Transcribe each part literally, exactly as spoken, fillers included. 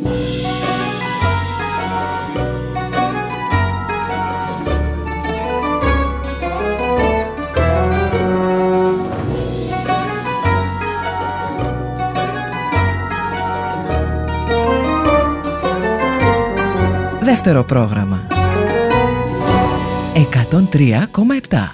Δεύτερο πρόγραμμα εκατόν τρία κόμμα επτά.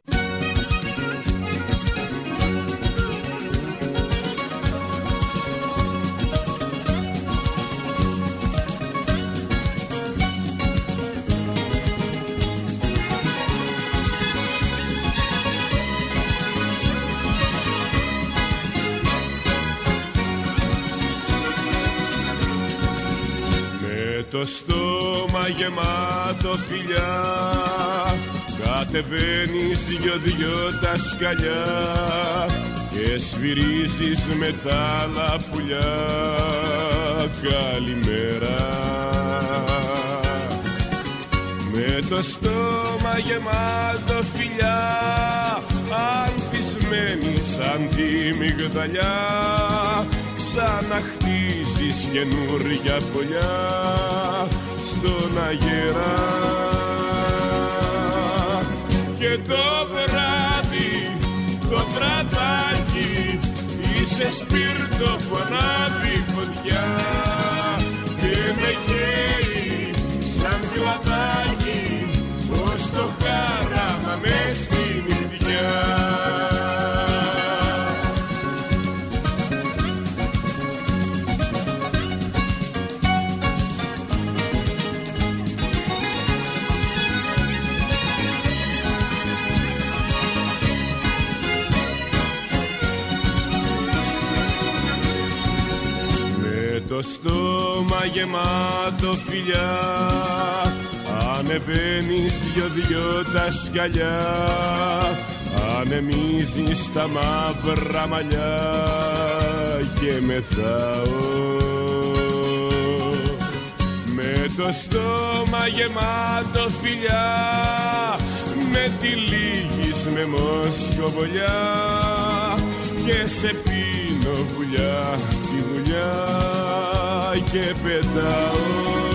Το στόμα γεμάτο φιλιά, κατεβαίνεις δυο-δυο τα σκαλιά και σφυρίζεις με τα άλλα πουλιά. Καλημέρα. Με το στόμα γεμάτο φιλιά, ανθισμένη σαν τη μυγδαλιά, ξαναχτίζεις καινούρια φωλιά στον αγέρα. Και το βράδυ, το βραδάκι, είσαι σπίρτο που ανάβει φωτιά και με καίει σαν κλαδάκι, ως το χάραμα μες στη νυχτιά. Το στόμα γεμάτο φιλιά, ανεβαίνεις δυο-δυο τα σκαλιά, ανεμίζεις τα μαύρα μαλλιά και μεθάω. Με το στόμα γεμάτο φιλιά, με τυλίγεις με μοσκοβολιά και σε πίνω βουλιά τη βουλιά και πετάω.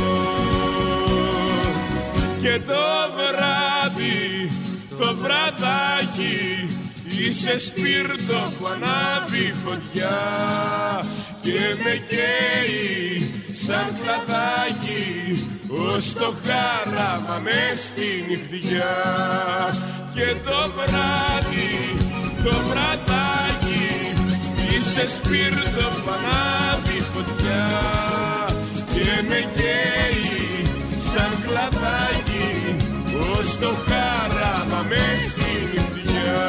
Και το βράδυ, το βραδάκι, είσαι σπίρτο που ανάβει φωτιά και με καίει σαν κλαδάκι, ως το χάραμα μες στη νυχτιά. Και το βράδυ, το βραδάκι, είσαι σπίρτο που ανάβει φωτιά και με καίει σαν κλαδάκι, ως το χάραμα μες στη νυχτιά.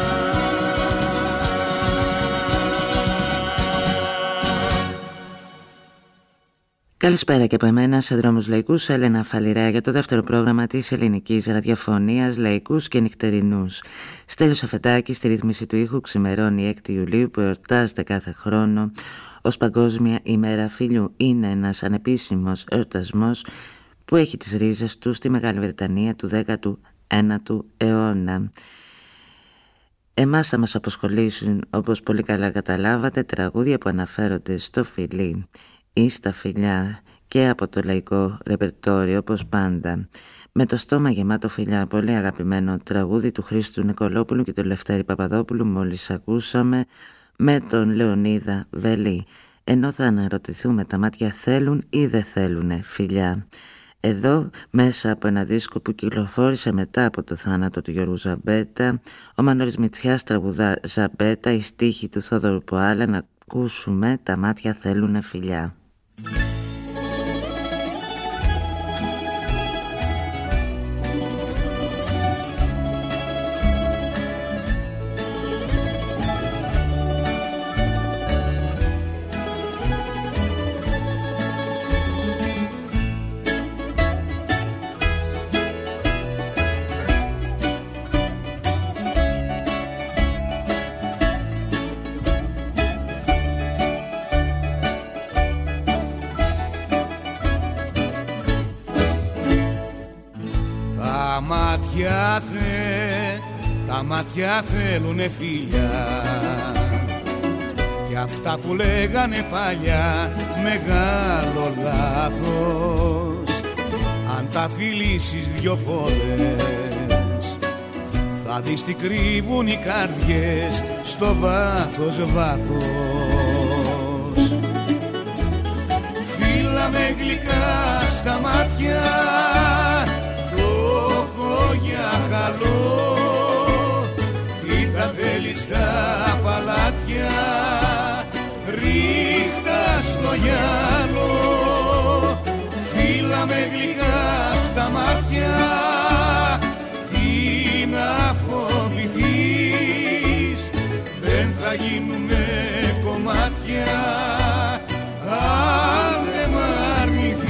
Καλησπέρα και από εμένα σε Δρόμους Λαϊκούς, Έλενα Φαλιρέα, για το δεύτερο πρόγραμμα της ελληνικής ραδιοφωνίας, Λαϊκούς και Νυχτερινούς. Στέλιος Αφεντάκη στη ρύθμιση του ήχου, ξημερώνει έκτη Ιουλίου, που εορτάζεται κάθε χρόνο ως Παγκόσμια ημέρα φίλου. Είναι ένας ανεπίσημος εορτασμός που έχει τις ρίζες του στη Μεγάλη Βρετανία του δέκατου ένατου αιώνα. Εμάς θα μας αποσχολήσουν, όπως πολύ καλά καταλάβατε, τραγούδια που αναφέρονται στο φιλί ή στα φιλιά και από το λαϊκό ρεπερτόριο, όπως πάντα. Με το στόμα γεμάτο φιλιά, πολύ αγαπημένο τραγούδι του Χρήστου Νικολόπουλου και του Λευτέρη Παπαδόπουλου, μόλις ακούσαμε, με τον Λεωνίδα Βελή. Ενώ θα αναρωτηθούμε, τα μάτια θέλουν ή δεν θέλουνε φιλιά. Εδώ, μέσα από ένα δίσκο που κυκλοφόρησε μετά από το θάνατο του Γιώργου Ζαμπέτα, ο Μανώλης Μητσιάς τραγουδά Ζαμπέτα, η στίχη του Θόδωρου Ποάλα, να ακούσουμε «Τα μάτια θέλουνε φιλιά». Τα μάτια θέλουνε φιλιά κι για αυτά που λέγανε παλιά μεγάλο λάθος. Αν τα φιλήσεις δυο φορές θα δεις τι κρύβουν οι καρδιές στο βάθος βάθος. Φίλα με γλυκά στα μάτια, το έχω για καλό. Τι τα θέλεις στα παλάτια, ρίχτα στο γυαλό. Φίλα με γλυκά στα μάτια, τι να φοβηθείς, δεν θα γίνουμε κομμάτια αν δεν μ' αρνηθείς.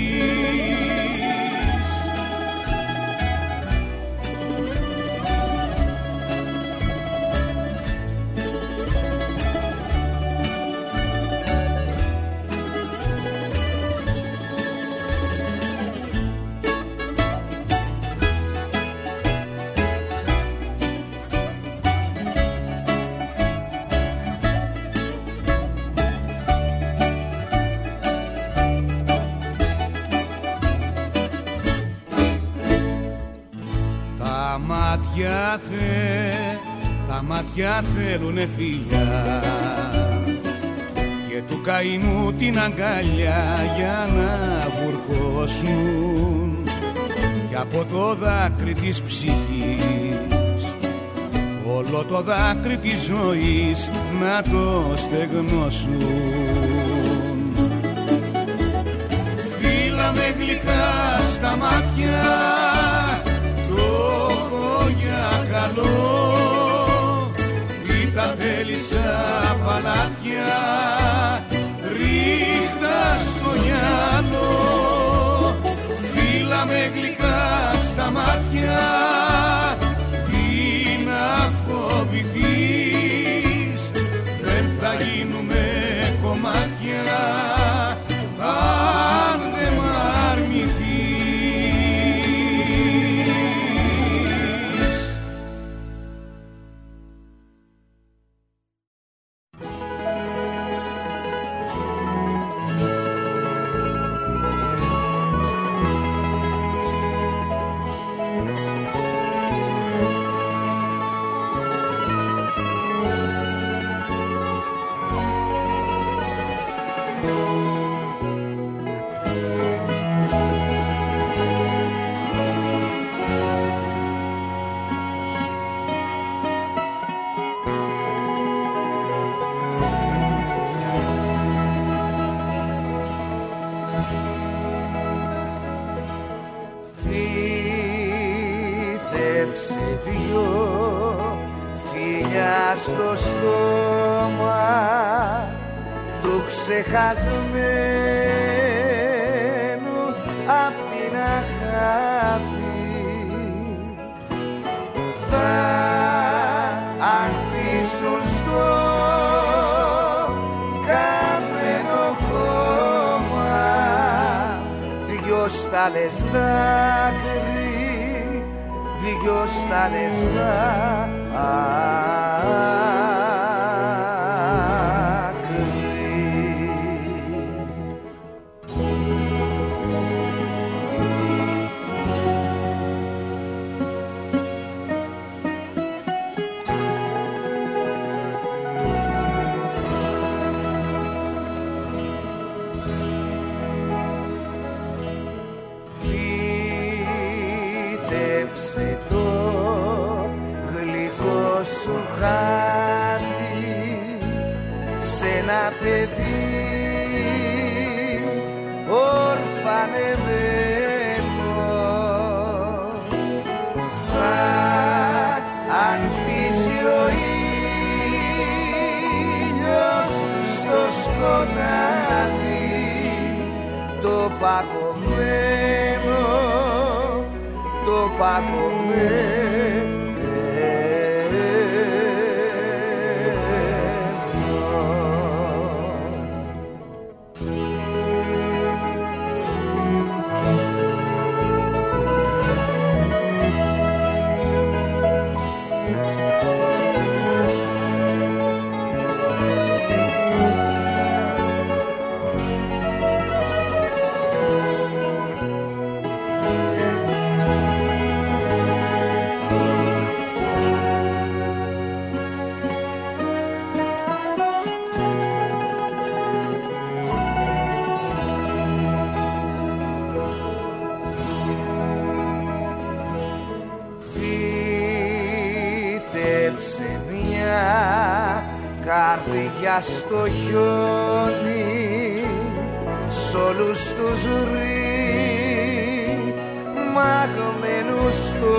Τα μάτια θέλουνε φιλιά και του καημού την αγκαλιά για να βουρκώσουν, και από το δάκρυ της ψυχής όλο το δάκρυ της ζωής να το στεγνώσουν. Φίλα με γλυκά στα μάτια, για καλό. Τι τα θέλεις στα παλάτια, ρίχτα στο γυαλό. Φίλα με γλυκά στα μάτια, τι να φοβηθείς, δεν θα γίνουμε κομμάτια αν δεν μ' αρνηθείς. Ξεχασμένου απ' την αγάπη θα ανθίσουν στο καμένο χώμα δυο στάλες δάκρυ, δυο στάλες δάκρυ. Παιδί ορφανεμένο θα ανθίσει ο ήλιος στο σκοτάδι, το παγωμένο, το παγωμένο. μες στο χιόνι σ' όλους τους ρημαγμένους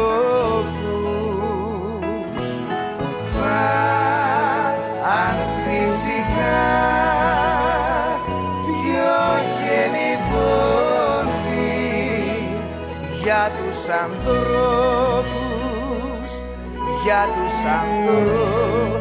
τόπους θα ανθίσικα πιο γεννηθόντι για τους ανθρώπους, για τους ανθρώπους.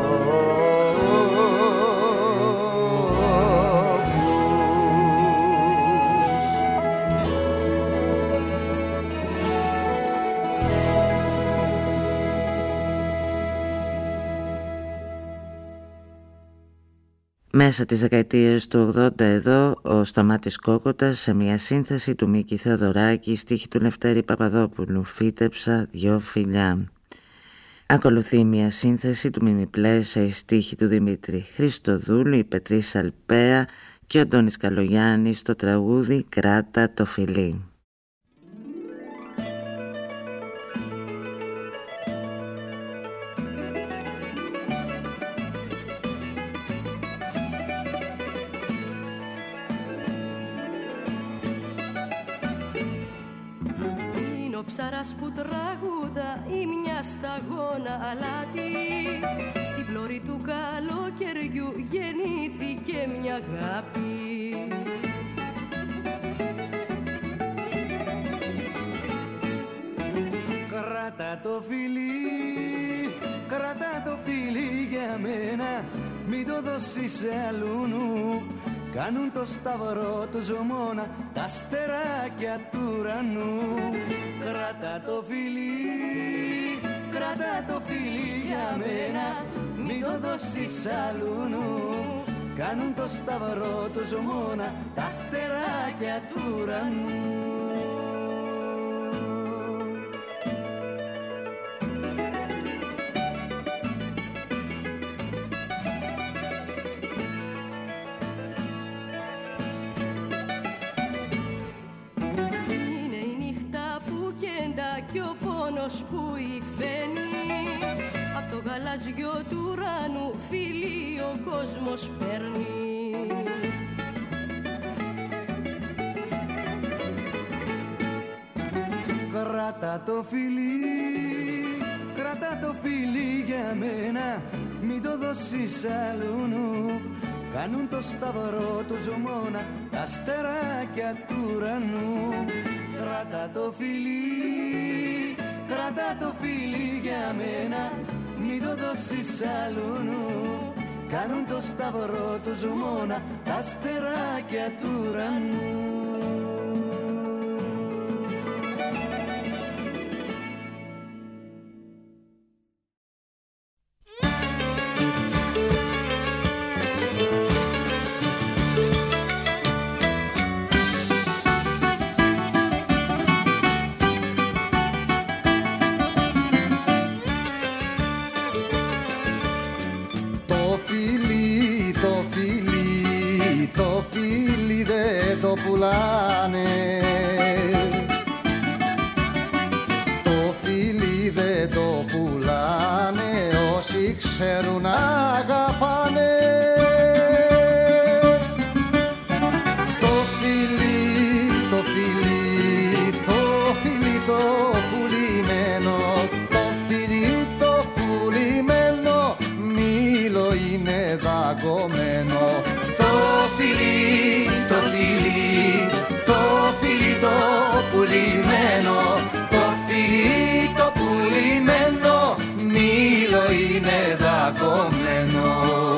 Μέσα τις δεκαετίες του ογδόντα εδώ ο Σταμάτης Κόκοτας σε μια σύνθεση του Μίκη Θεοδωράκη, στίχη του Λευτέρη Παπαδόπουλου, «Φύτεψα δυο φιλιά». Ακολουθεί μια σύνθεση του Μιμιπλέ σε στίχη του Δημήτρη Χριστοδούλου, η Πετρή Σαλπαία και ο Αντώνης Καλογιάννης στο τραγούδι «Κράτα το φιλί». Ψαράς που τραγούδα ή μια σταγόνα αλάτι, στην πλώρη του καλοκαιριού γεννήθηκε μια αγάπη. Κράτα το φιλί, κράτα το φιλί για μένα, μην το δώσεις σε αλλούνου. Κάνουν το σταυρό του ζωμόνα τα αστεράκια του ουρανού. Κράτα το φιλί, κράτα το φιλί για μένα, μην το δώσεις αλλούνου. Κάνουν το σταυρό του ζωμόνα τα αστεράκια του ουρανού. Και ο πόνος που υφαίνει απ' το γαλάζιο του ουρανού φίλοι ο κόσμος παίρνει. Κράτα το φιλί, κράτα το φιλί για μένα, μην το δώσεις αλλούνου. Κάνουν το σταυρό του ζωμόνα τα αστεράκια του ουρανού. Κράτα το φιλί, κράτα το φιλί για μένα, μην το δώσεις αλλούνου. Κάνουν το σταυρό του ζωμόνα τα αστεράκια του ουρανού. Ξέρουν να αγαπάνε. Το φιλί, το φιλί, το φιλί το πουλημένο, το φιλί το πουλημένο, μήλο είναι δαγκωμένο. Το φιλί, το φιλί, το φιλί το πουλημένο, το φιλί το πουλημένο, μήλο είναι δαγκωμένο.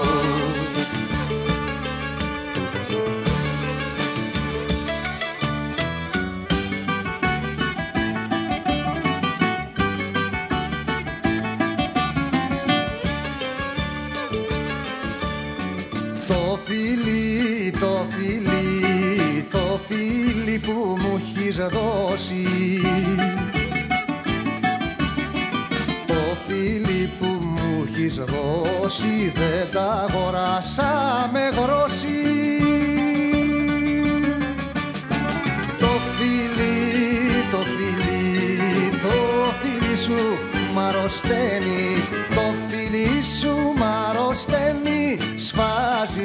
Το φιλί, το φιλί, το φιλί που μου έχεις δώσει, έχεις δώσει, δεν τα αγοράσα με γρόση. Το φιλί, το φιλί, το φιλί σου μ' αρρωσταίνει, το φιλί σου μ' αρρωσταίνει, σφα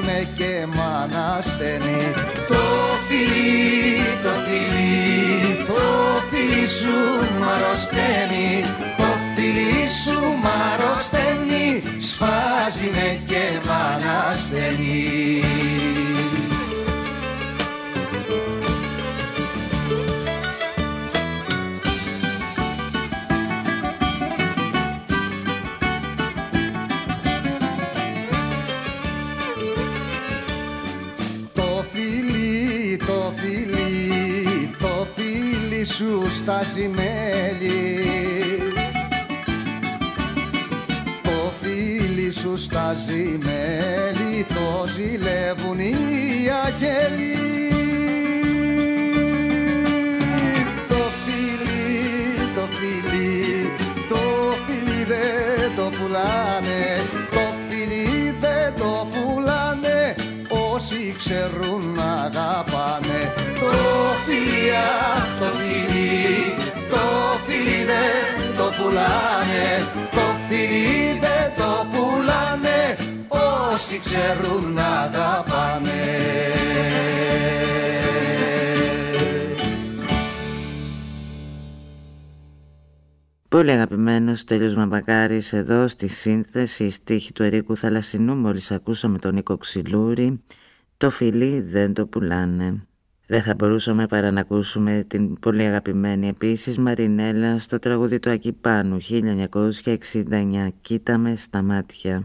με και μάνα στενή. Το φιλί, το φιλί, το φιλί σου μ' αρρωσταίνει, το φιλί σου μ' αρρωσταίνει, σφάζει με και μάνα στενή. Σου στάζει μέλι, το φίλι σου στάζει μέλι, το ζηλεύουν οι αγγέλοι. Το φίλι, το φίλι, το φίλι δεν το πουλάνε, το φίλι δεν το πουλάνε, όσοι ξέρουν να αγαπάνε. Το φίλι, αχ, το φίλι, το φίλι δεν το πουλάνε, το φίλι δεν το πουλάνε, όσοι ξέρουν να αγαπάνε. Πολύ αγαπημένος Στέλιος Μαμπακάρης εδώ στη σύνθεση, στίχη του Ερίκου Θαλασσινού. Μόλις ακούσαμε τον Νίκο Ξυλούρη, το φιλί δεν το πουλάνε. Δεν θα μπορούσαμε παρά να ακούσουμε την πολύ αγαπημένη επίσης Μαρινέλα στο τραγούδι του Άκη Πάνου χίλια εννιακόσια εξήντα εννιά, «Κοίτα με στα μάτια».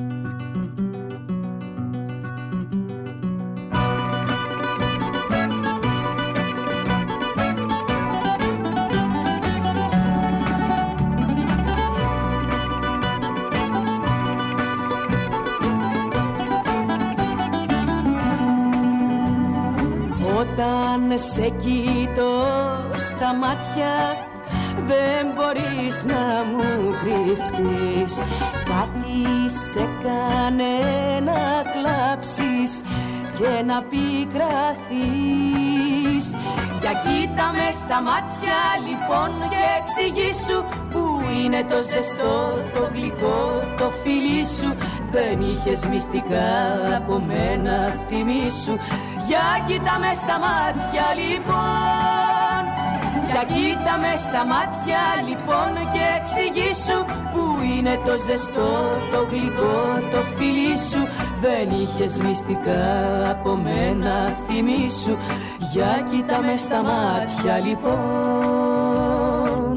Όταν σε κοιτώ στα μάτια δεν μπορείς να μου κρυφτείς, κάτι σε κάνε να κλάψεις και να πικραθείς. Για κοίτα με στα μάτια λοιπόν και εξηγήσου που είναι το ζεστό, το γλυκό, το φιλί σου. Δεν είχες μυστικά από μένα, θυμήσου. Για κοίτα με στα μάτια λοιπόν, για κοίτα με στα μάτια λοιπόν και εξηγήσου που είναι το ζεστό, το γλυκό, το φιλί σου. Δεν είχες μυστικά από μένα, θυμήσου. Για κοίτα με στα μάτια λοιπόν.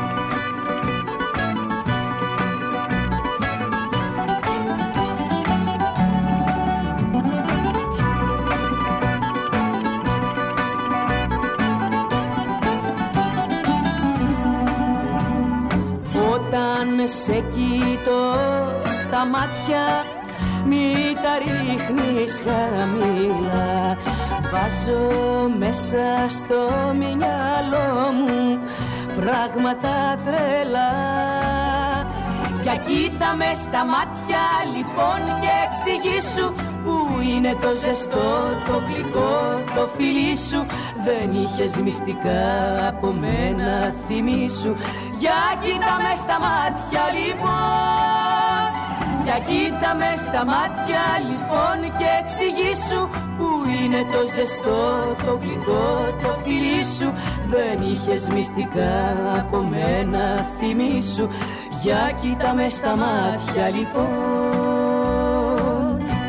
Όταν σε κοιτώ στα μάτια μη τα ρίχνεις χαμηλά, βάζω μέσα στο μυαλό μου πράγματα τρελά. Για κοίτα με στα μάτια λοιπόν και εξηγήσου που είναι το ζεστό, το γλυκό, το φιλί σου. Δεν είχες μυστικά από μένα, θυμήσου. Για κοίτα με στα μάτια λοιπόν, για κοίτα με στα μάτια λοιπόν και εξηγήσου που είναι το ζεστό, το γλυκό, το φιλί σου. Δεν είχες μυστικά από μένα, θυμήσου. Για κοίτα με στα μάτια λοιπόν.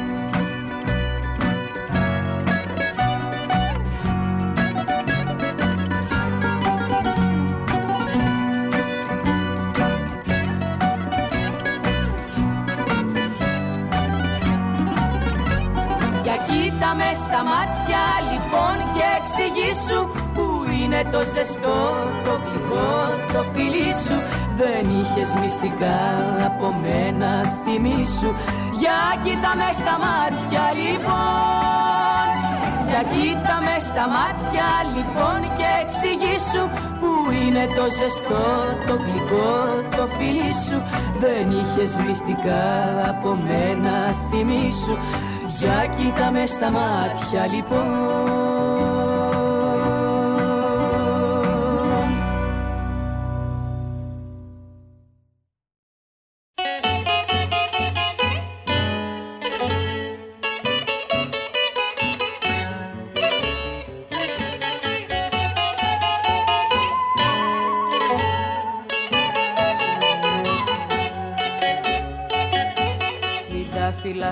Με στα μάτια λοιπόν και εξηγήσου που είναι το ζεστό, το γλυκό, το φιλί σου. Δεν είχες μυστικά από μένα, θυμήσου. Για κοίτα με στα μάτια λοιπόν, για κοίτα με στα μάτια λοιπόν και εξηγήσου που είναι το ζεστό, το γλυκό, το φιλί σου. Δεν είχες μυστικά από μένα, θυμήσου. Για κοίτα με στα μάτια λοιπόν.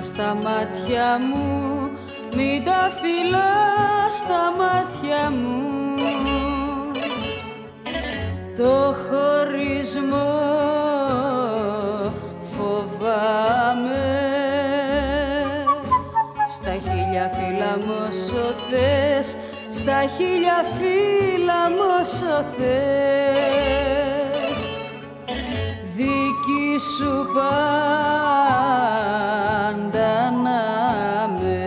φυλάς στα μάτια μου, μην τα φυλάς στα μάτια μου. Το χωρισμό φοβάμαι, στα χίλια φύλλα μου όσο θες, στα χίλια φύλλα μου όσο θες, δική σου πάντα να με.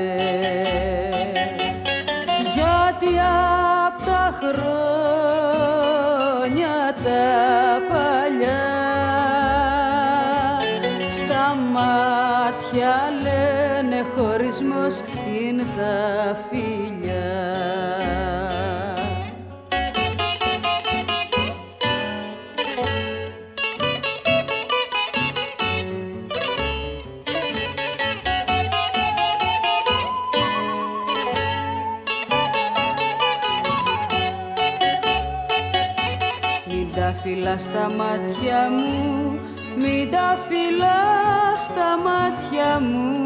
Γιατί απ' τα χρόνια τα παλιά στα μάτια λένε χωρισμός είναι τα φιλιά. Φυλά στα μάτια μου, μην τα φυλά στα μάτια μου,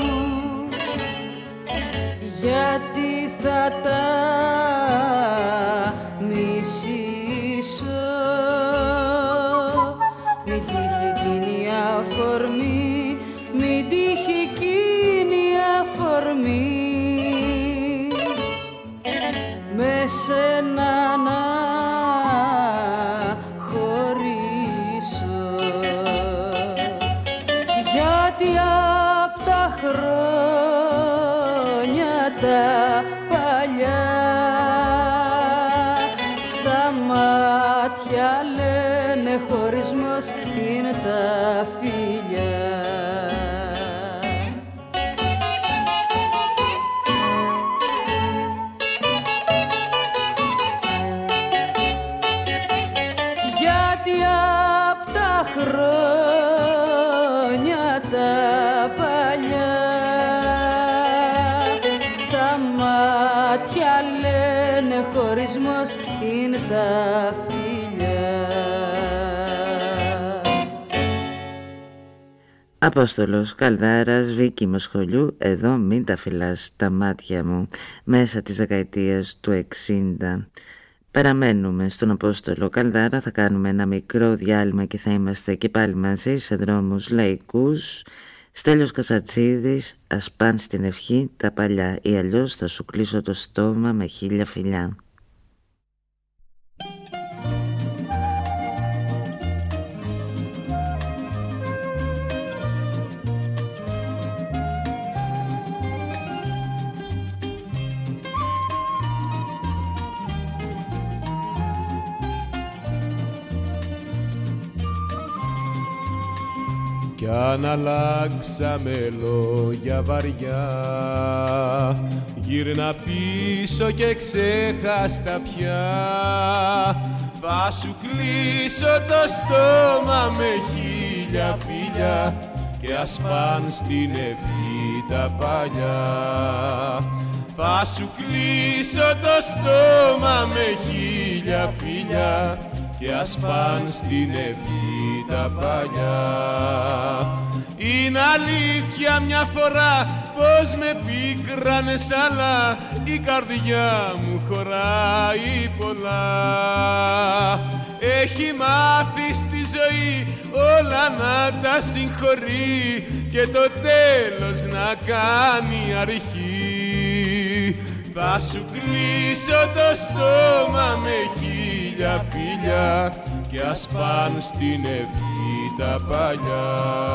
γιατί θα τα μισήσω. Μην τύχει εκείνη η αφορμή, μην τύχει εκείνη η αφορμή, με σένα να χρόνια τα παλιά στα μάτια λένε χωρισμός είναι τα φιλιά. Γιατί απ' τα χρόνια τα παλιά στα μάτια λένε χωρισμός είναι τα φιλιά. Απόστολος Καλδάρας, Βίκη Μοσχολιού, εδώ μην τα φυλάς τα μάτια μου, μέσα της δεκαετίας του εξήντα. Παραμένουμε στον Απόστολο Καλδάρα, θα κάνουμε ένα μικρό διάλειμμα και θα είμαστε και πάλι μαζί σε δρόμους λαϊκούς. Στέλιος Κασατσίδης, ας πάνε στην ευχή τα παλιά ή αλλιώς θα σου κλείσω το στόμα με χίλια φιλιά. Κι αν αλλάξαμε λόγια βαριά, γύρνα πίσω και ξέχαστα πια. Θα σου κλείσω το στόμα με χίλια φιλιά και ας παν στην ευχή τα παλιά. Θα σου κλείσω το στόμα με χίλια φιλιά και ας παν στην ευχή τα παλιά. Είναι αλήθεια μια φορά πως με πίκρανες, αλλά η καρδιά μου χωράει πολλά. Έχει μάθει στη ζωή όλα να τα συγχωρεί και το τέλος να κάνει αρχή. Θα σου κλείσω το στόμα με χίλια φιλιά και ας παν στην ευχή τα παλιά.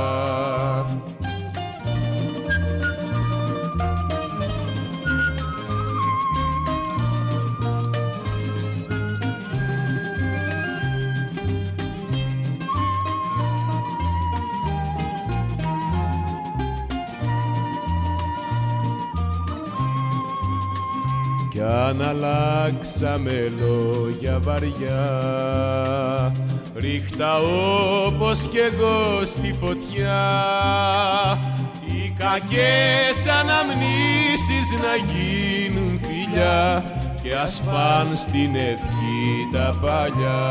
Κι αν αλλάξαμε λόγια βαριά, ρίχτα όπως κι εγώ στη φωτιά. Οι κακές αναμνήσεις να γίνουν φιλιά και ας παν στην ευχή τα παλιά.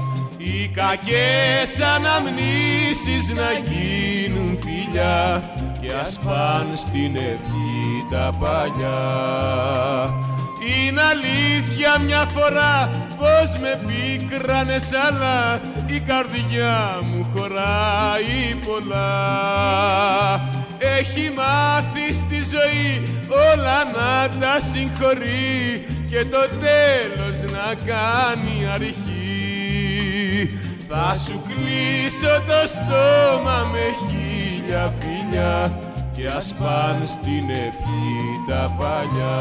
Οι κακές αναμνήσεις να γίνουν φιλιά και ας παν στην ευχή τα παλιά. Είναι αλήθεια μια φορά πως με πίκρανες, αλλά η καρδιά μου χωράει πολλά. Έχει μάθει στη ζωή όλα να τα συγχωρεί και το τέλος να κάνει αρχή. Θα σου κλείσω το στόμα με χίλια φιλιά και ας πάνε στην ευχή τα παλιά.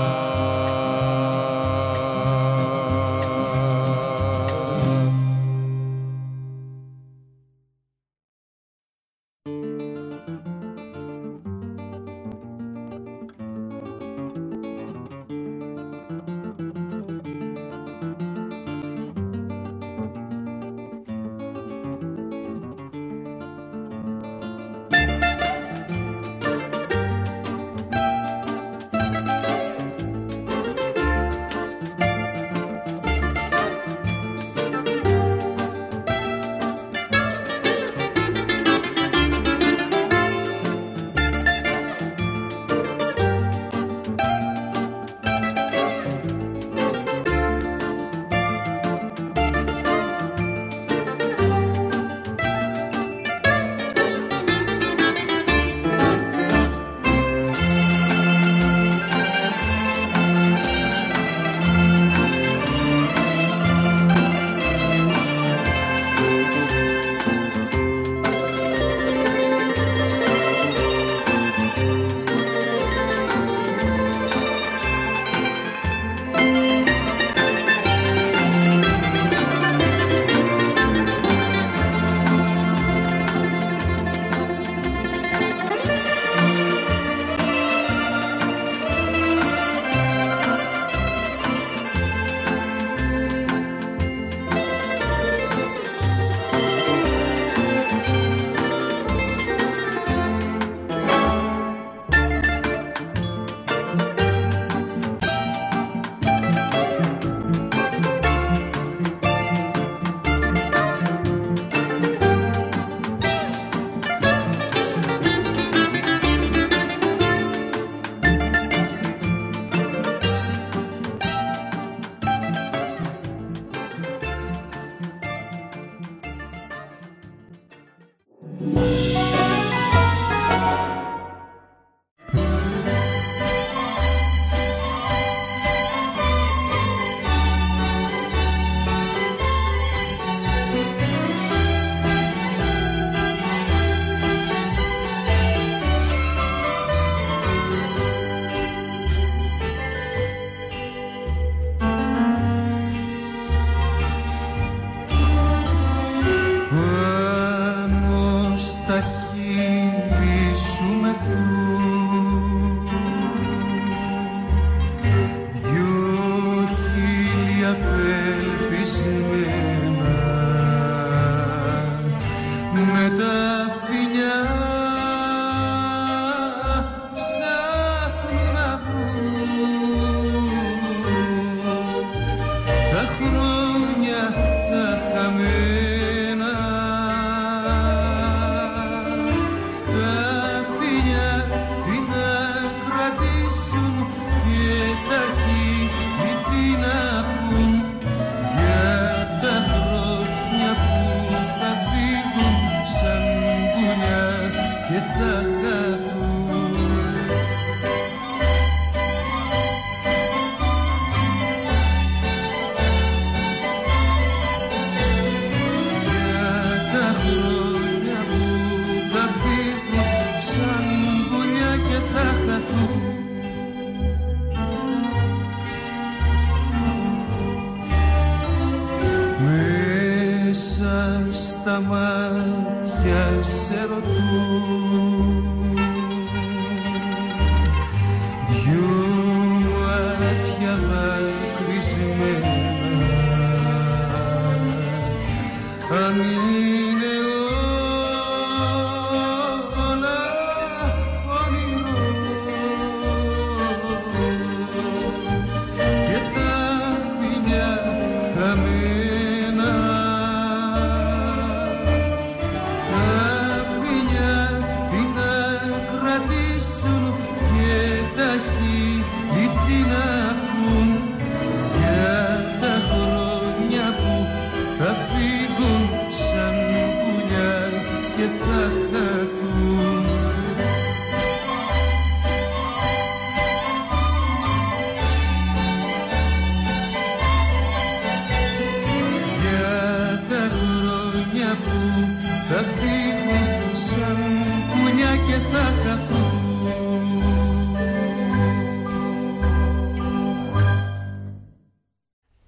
Τα φιλιά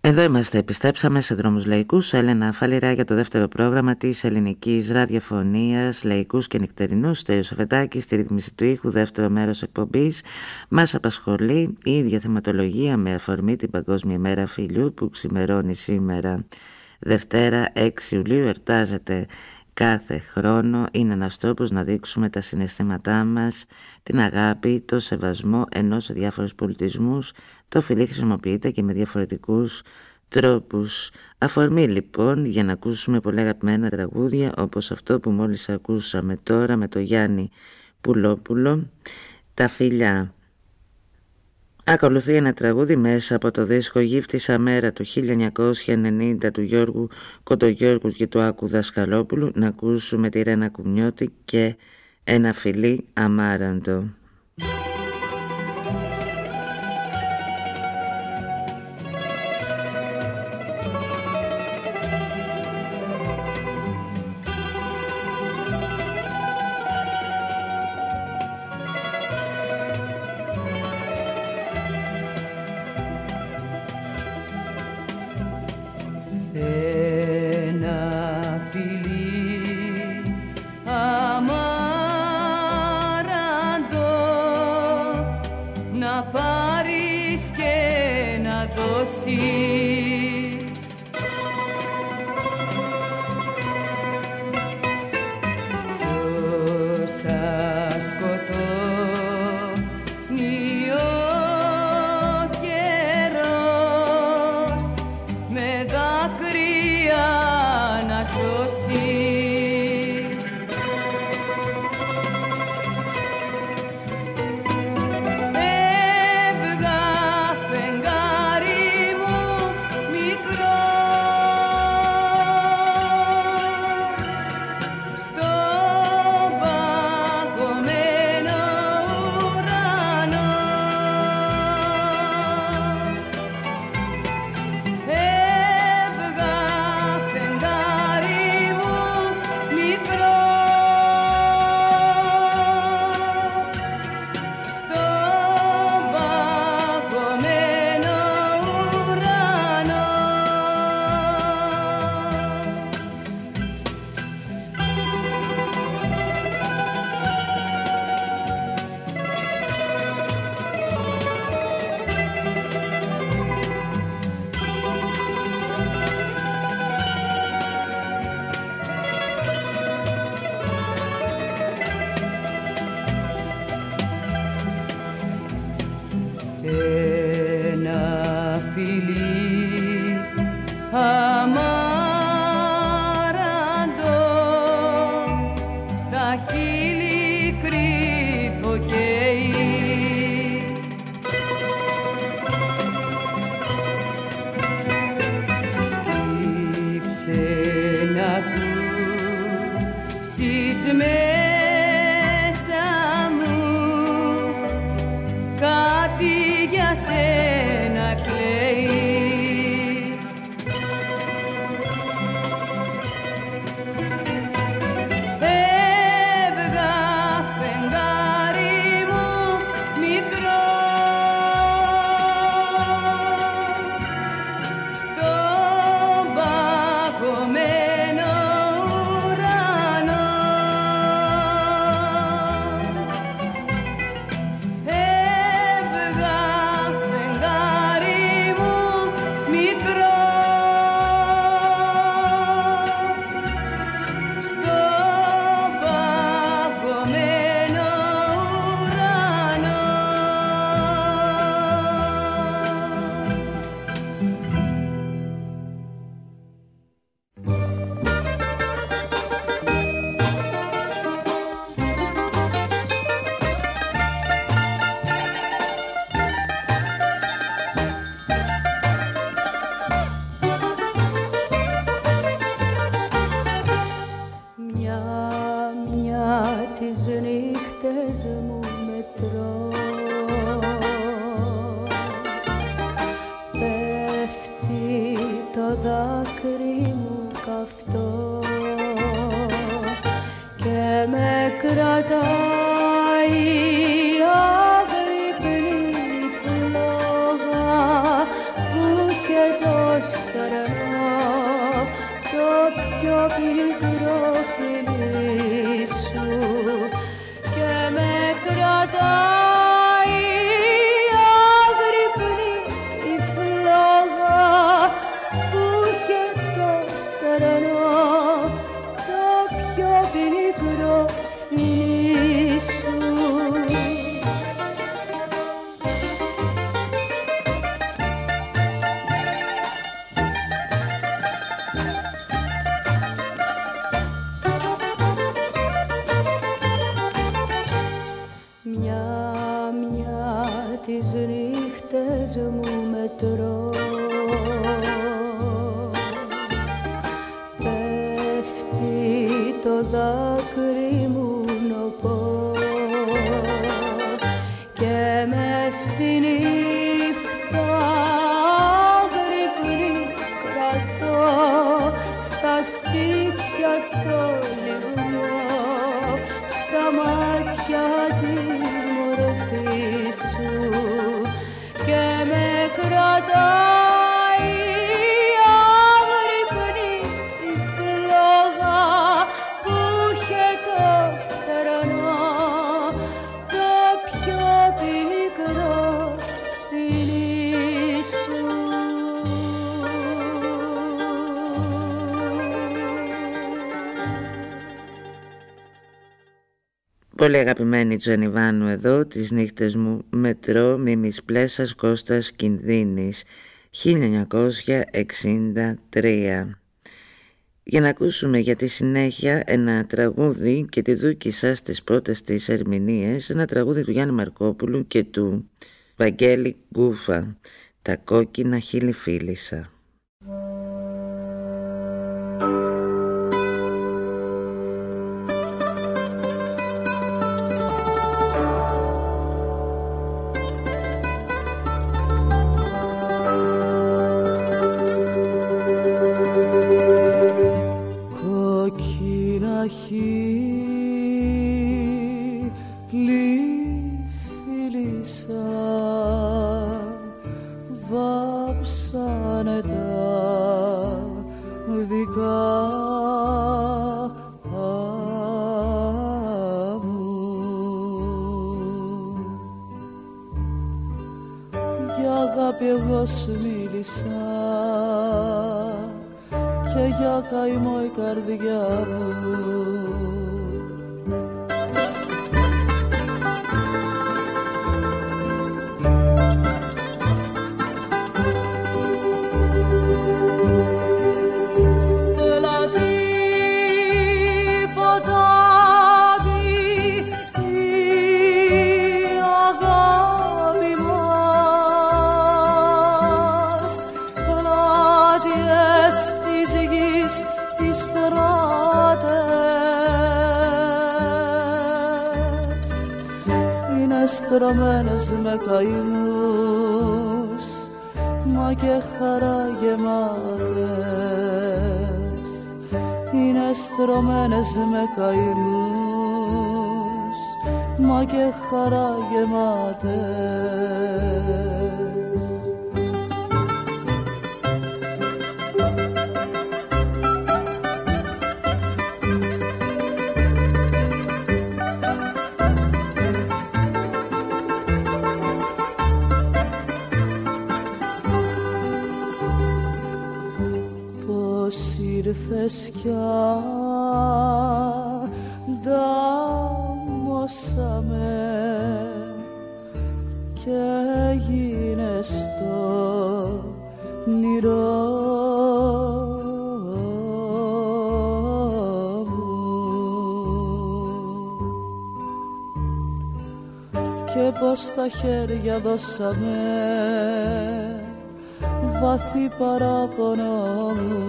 Εδώ είμαστε, επιστρέψαμε σε Δρόμους Λαϊκούς. Έλενα Φαλιρά για το δεύτερο πρόγραμμα της ελληνικής ραδιοφωνίας, λαϊκούς και νυχτερινούς. Στέλιος Σαφετάκης στη ρύθμιση του ήχου, δεύτερο μέρος εκπομπής. Μας απασχολεί η ίδια θεματολογία με αφορμή την Παγκόσμια Μέρα Φιλιού που ξημερώνει σήμερα Δευτέρα έξι Ιουλίου. Εορτάζεται κάθε χρόνο. Είναι ένας τρόπος να δείξουμε τα συναισθήματά μας, την αγάπη, το σεβασμό, ενώ σε διάφορους πολιτισμούς το φιλί χρησιμοποιείται και με διαφορετικούς τρόπους. Αφορμή λοιπόν για να ακούσουμε πολύ αγαπημένα τραγούδια όπως αυτό που μόλις ακούσαμε τώρα με το Γιάννη Πουλόπουλο, «Τα φιλιά». Ακολουθεί ένα τραγούδι μέσα από το δίσκο «Γύφτησα μέρα» του χίλια εννιακόσια ενενήντα του Γιώργου Κοντογιώργου και του Άκου Δασκαλόπουλου. Να ακούσουμε τη Ρένα Κουμιώτη και «Ένα φιλί αμάραντο». πικρό φιλί σου και με κρατάει άγρυπνη η φλόγα που είχε το στερενό το πιο πικρό φιλί σου. Τις νύχτες μου μετρώ, πέφτει το δάκρυ μου νοπό και μες στη νύχτα γρυπνή κρατώ στα στήθια το λιγνό, στα μάτια τη μορφή σου και με κρατάει άγρυπνη η φλόγα που είχε το στερενό το πιο πικρό φιλί σου. Πολύ αγαπημένη Τζόνι Βάνου εδώ, τις νύχτες μου μετρώ, Μίμης Πλέσας, Κώστας Κινδύνης, χίλια εννιακόσια εξήντα τρία. Για να ακούσουμε για τη συνέχεια ένα τραγούδι και τη δούκισα στις πρώτες της ερμηνείες, ένα τραγούδι του Γιάννη Μαρκόπουλου και του Βαγγέλη Γκούφα, «Τα κόκκινα χείλη φίλησα». Εγώ σου μίλησα και για καημό η καρδιά μου. Στρωμένες με καημούς, μα και χαρά γεμάτες. Είναι στρωμένες με καημούς, μα και χαρά γεμάτες. Ήρθες κι αντάμωσαμε και έγινες το όνειρό μου και πως τα χέρια δώσαμε βαθύ παράπονο μου.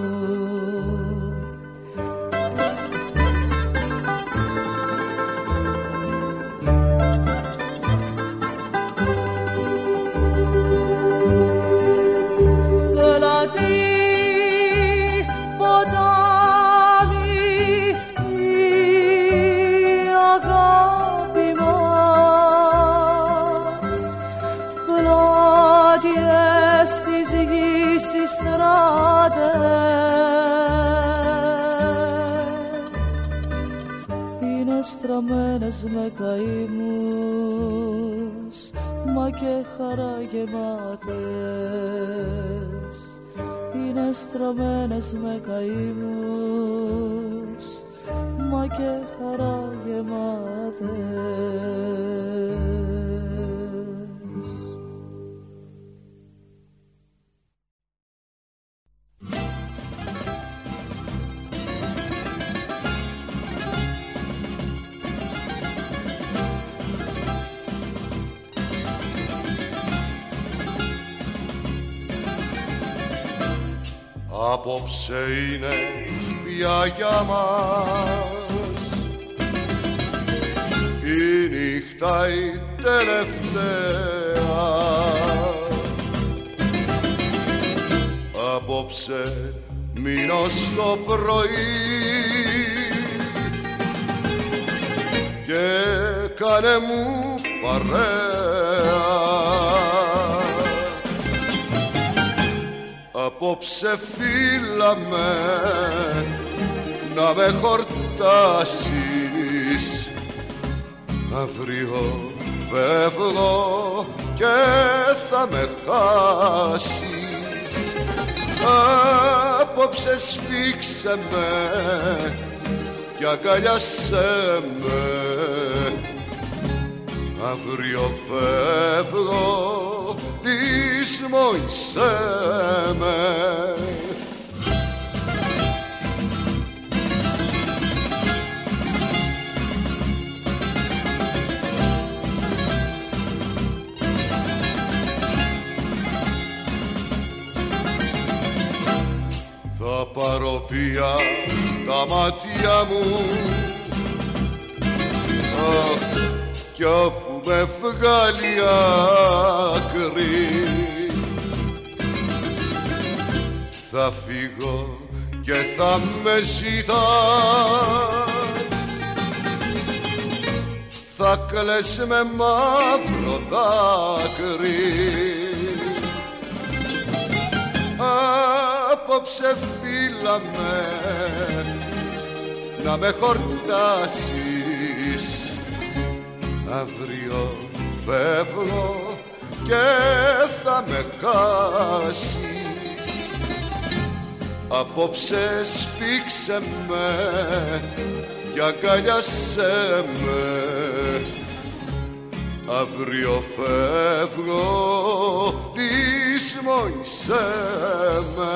Στράτες είναι στραμμένες με καημούς, μα και χαρά γεμάτες. Είναι στραμμένες με καημούς, μα και χαρά γεμάτες. Απόψε είναι πια για μας η νύχτα η τελευταία. Απόψε μείνω στο πρωί και κάνε μου παρέα. Απόψε φύλαμε να με χορτάσεις, αύριο φεύγω και θα με χάσεις. Απόψε σφίξε με και αγκαλιάσέ με, αύριο φεύγω, λησμόνησέ με. Θα πάρω πια τα μάτια μου, αχ, κι όπου με βγάλει άκρη θα φύγω και θα με ζητάς, θα κλαις με μαύρο δάκρυ. Απόψε φύλαμε να με χορτάσεις, αύριο φεύγω και θα με χάσεις. Απόψε σφίξε με και αγκαλιάσέ με, αύριο φεύγω, λησμόνησέ με.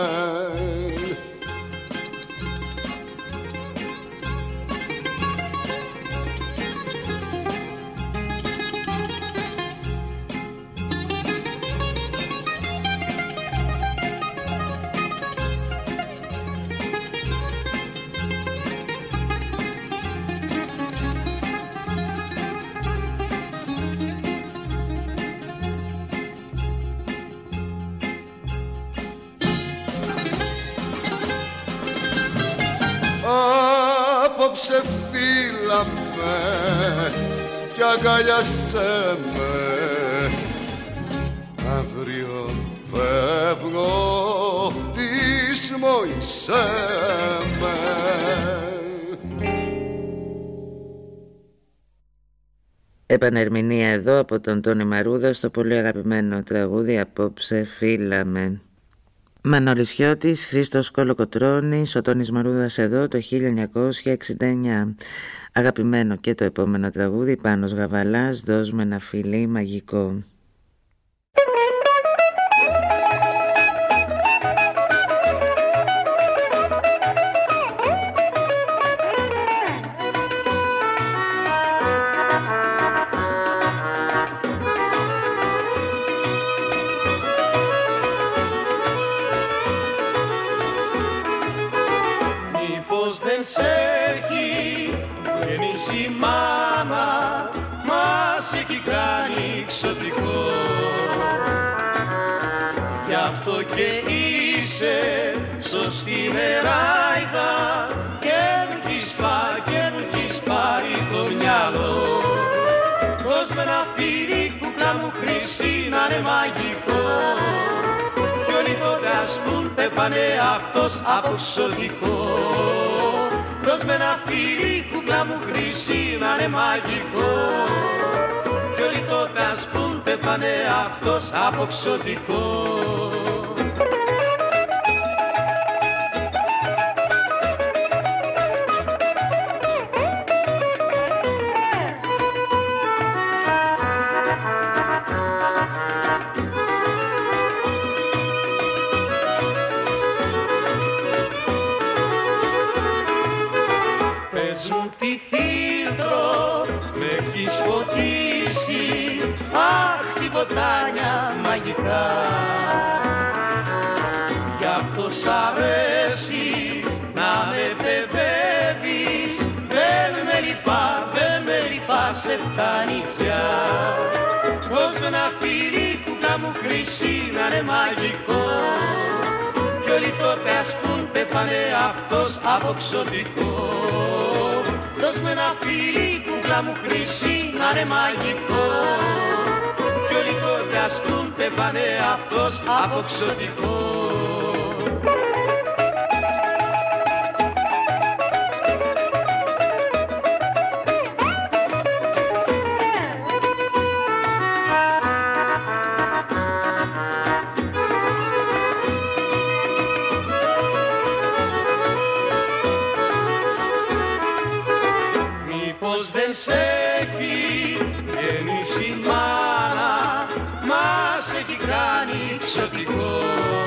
Απόψε φύλαμε κι αγκαλιάσέ με, αύριο φεύγω, λησμόνησέ με. Επανερμηνία εδώ από τον Τόνι Μαρούδο στο πολύ αγαπημένο τραγούδι «Απόψε φύλαμε». Μανώλης Χιώτης, Χρήστος Κολοκοτρώνης, ο Τόνις Μαρούδας εδώ το χίλια εννιακόσια εξήντα εννιά. Αγαπημένο και το επόμενο τραγούδι, Πάνος Γαβαλάς, «Δώσ' μου ένα φιλί μαγικό». Γι' αυτό και είσαι σωστή νεράιδα και μου έχεις πάρει, και μου έχεις πάρει το μυαλό. Δώσ' με ένα φίλι, κούκλα μου χρυσή, να είναι μαγικό. Κι όλοι τότε ας πουν πέθανε αυτός από ξωτικό. Δώσ' με ένα φίλι κουκλά μου χρυσή να είναι μαγικό. Κι όλοι τότε ας πουν πέθανε αυτός από ξωτικό. Πες μου τι φίλτρο με έχεις φωτίσει, αχ τι ποτάνια μαγικά. Γι' αυτό σ' αρέσει να με παιδεύεις, δεν με λυπά, δεν με λυπά, σε φτάνει πια. Δώσ' με ένα φίλι κουκλά μου χρυσή να είναι μαγικό. Κι όλοι τότε ας πουν πέθανε αυτός από ξωτικό. Δώσ' με ένα φίλι κουκλά μου χρυσή να είναι μαγικό. Κι όλοι τότε ας πουν πέθανε αυτός από ξωτικό. Μήπως δεν σ' έχει γεννήσει η μάνα, μας έχει κάνει ξωτικό.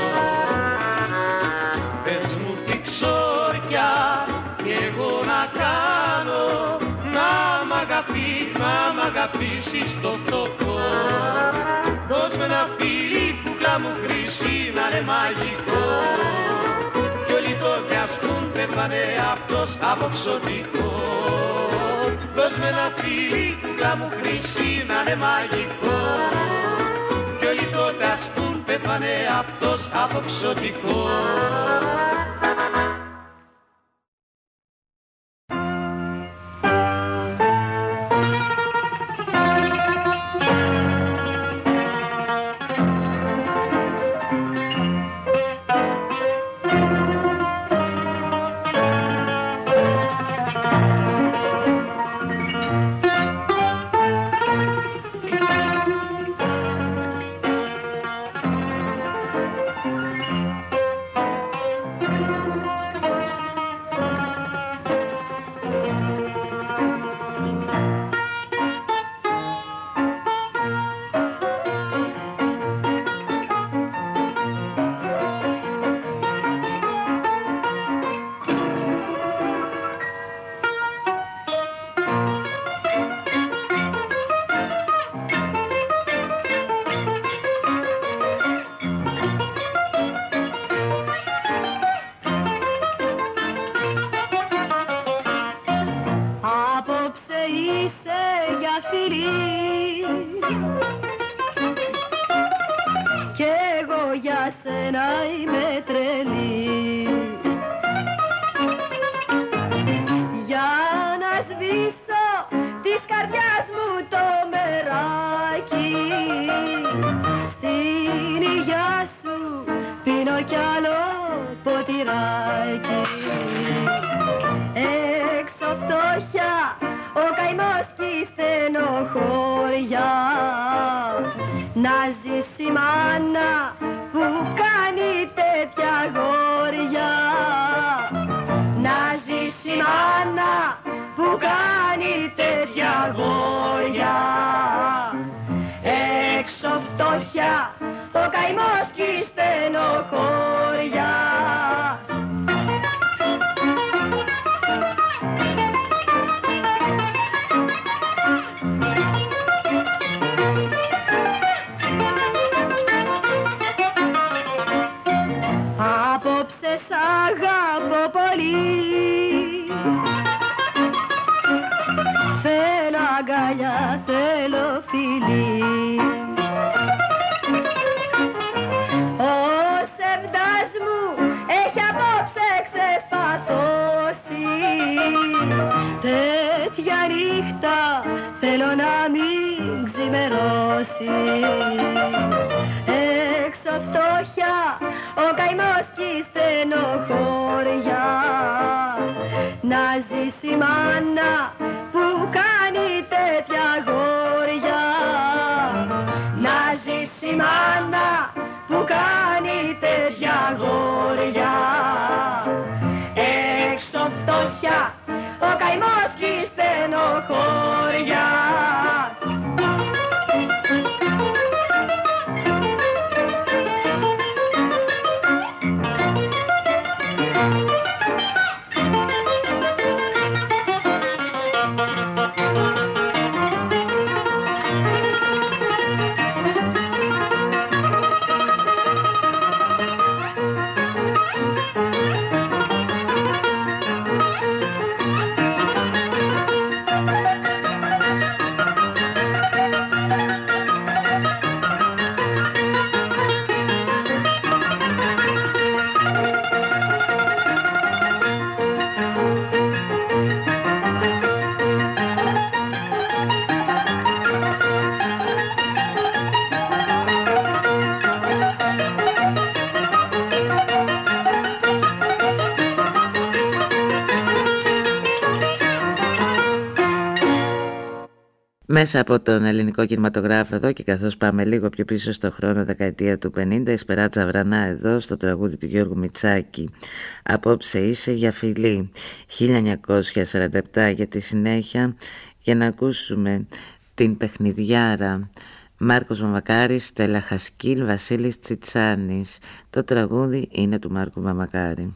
Πες μου τι ξόρκια κι εγώ να κάνω, να μ' αγαπεί, να μ' αγαπήσεις το φτωχό. Δώσ' με ένα φίλι κουκλά μου χρυσή να είναι μαγικό. Κι όλοι τότε ας πουν πέθανε αυτός από ξωτικό. Δώσ' με ένα φίλι κουκλά μου χρυσή να είναι μαγικό. Κι όλοι τότε ας πουν πέθανε αυτός από ξωτικό. Να Μέσα από τον ελληνικό κινηματογράφο εδώ, και καθώς πάμε λίγο πιο πίσω στο χρόνο, δεκαετία του πενήντα, η Σπεράτσα Βρανά εδώ στο τραγούδι του Γιώργου Μητσάκη, «Απόψε είσαι για φιλή», χίλια εννιακόσια σαράντα επτά, για τη συνέχεια, για να ακούσουμε την παιχνιδιάρα Μάρκος Μαμακάρης, Στέλλα Χασκίλ, Βασίλης Τσιτσάνης. Το τραγούδι είναι του Μάρκου Μαμακάρη.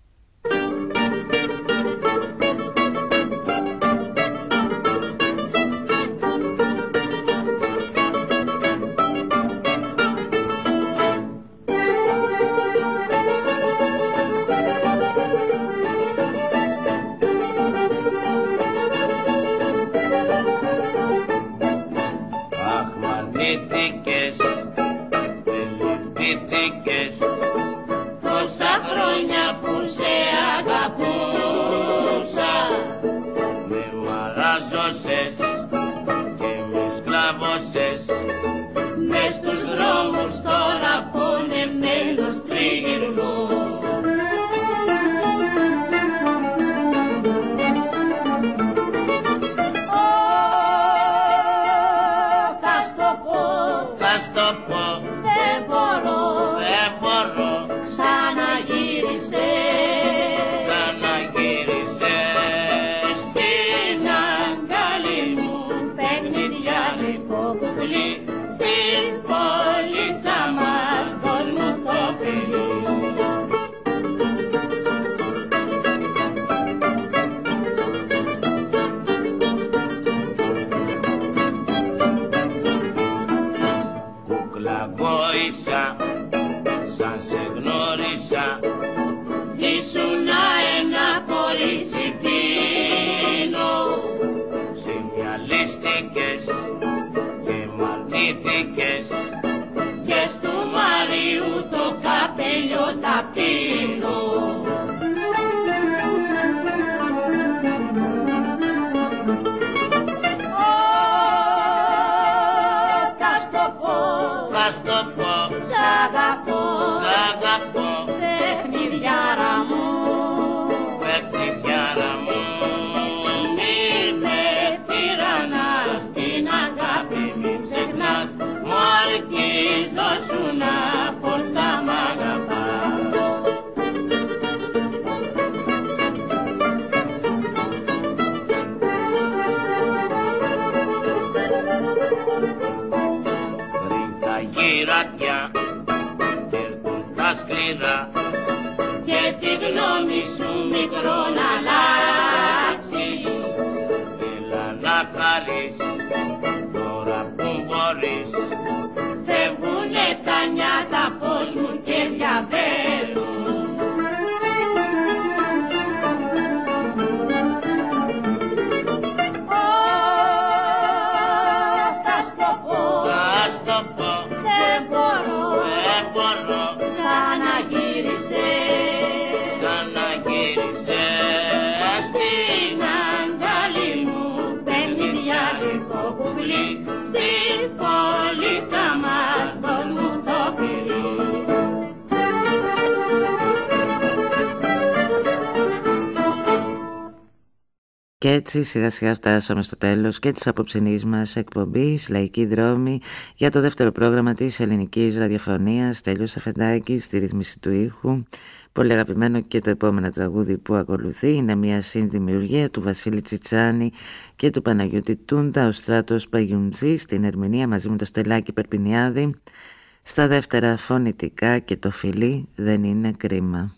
Και έτσι σιγά σιγά φτάσαμε στο τέλος και της απόψινής μας εκπομπής Λαϊκή Δρόμη για το δεύτερο πρόγραμμα της ελληνικής ραδιοφωνίας. Τέλειος Αφεντάκης στη ρύθμιση του ήχου. Πολύ αγαπημένο και το επόμενο τραγούδι που ακολουθεί είναι μια συνδημιουργία του Βασίλη Τσιτσάνη και του Παναγιώτη Τούντα, ο Στράτος Παγιουντζή στην ερμηνεία μαζί με το Στελάκι Περπινιάδη. Στα δεύτερα φωνητικά και το φιλί δεν είναι κρίμα.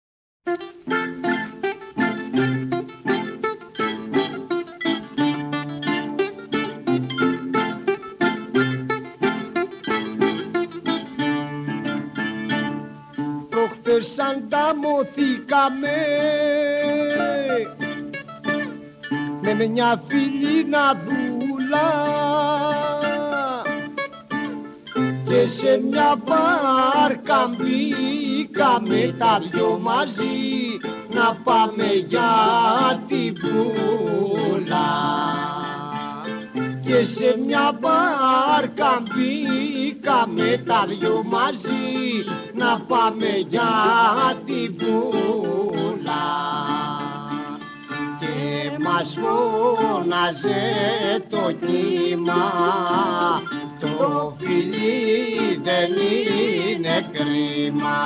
Σαν ταμωθήκαμε με μια φιλίνα δούλα και σε μια βάρκα μπήκαμε τα δυο μαζί να πάμε για την Πούλα. Και σε μια βάρκα μπήκαμε τα δυο μαζί να πάμε για την Πούλα. και μας φώναζε το κύμα, το φιλί δεν είναι κρίμα.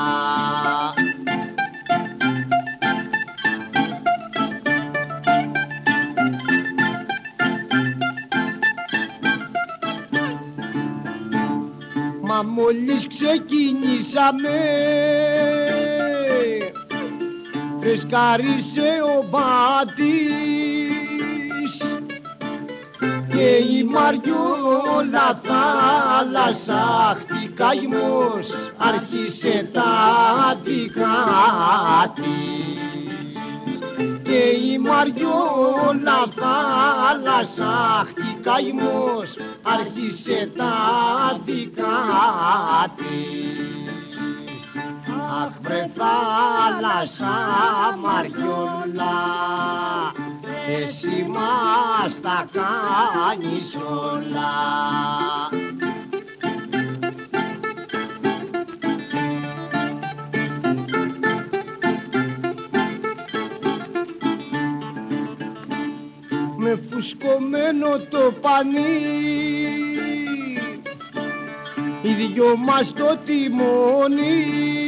Μα μόλις ξεκινήσαμε φρεσκάρισε ο μπάτης και η Μαριόλα θάλασσα χτυκαγμός άρχισε τα δικά της. Και η Μαριόλα θάλασσα χτυκαγμός άρχισε τα δικά της. Αχ βρε θάλασσα Μαριόλα, εσύ μας τα κάνεις όλα. Με φουσκωμένο το πανί, οι δυο μας το τιμόνι.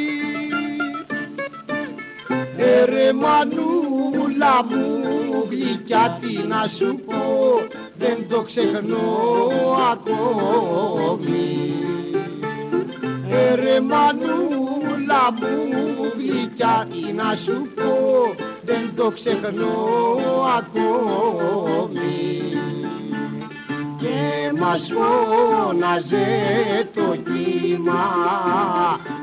Ερε μανούλα μου γλυκιά, τι να σου πω, δεν το ξεχνώ ακόμη. Ερε μανούλα μου γλυκιά, τι να σου πω, δεν το ξεχνώ ακόμη. Και μας φώναζε το κύμα,